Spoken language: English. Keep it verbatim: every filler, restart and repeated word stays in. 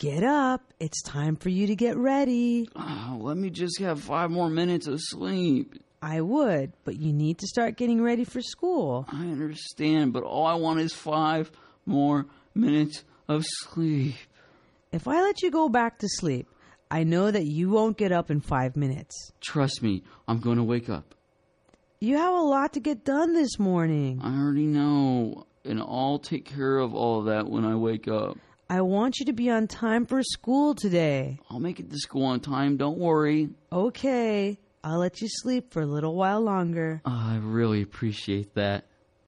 Get up. It's time for you to get ready. Oh, let me just have five more minutes of sleep. I would, but you need to start getting ready for school. I understand, but all I want is five more minutes of sleep. If I let you go back to sleep, I know that you won't get up in five minutes. Trust me, I'm going to wake up. You have a lot to get done this morning. I already know, and I'll take care of all of that when I wake up. I want you to be on time for school today. I'll make it to school on time, don't worry. Okay, I'll let you sleep for a little while longer. I really appreciate that.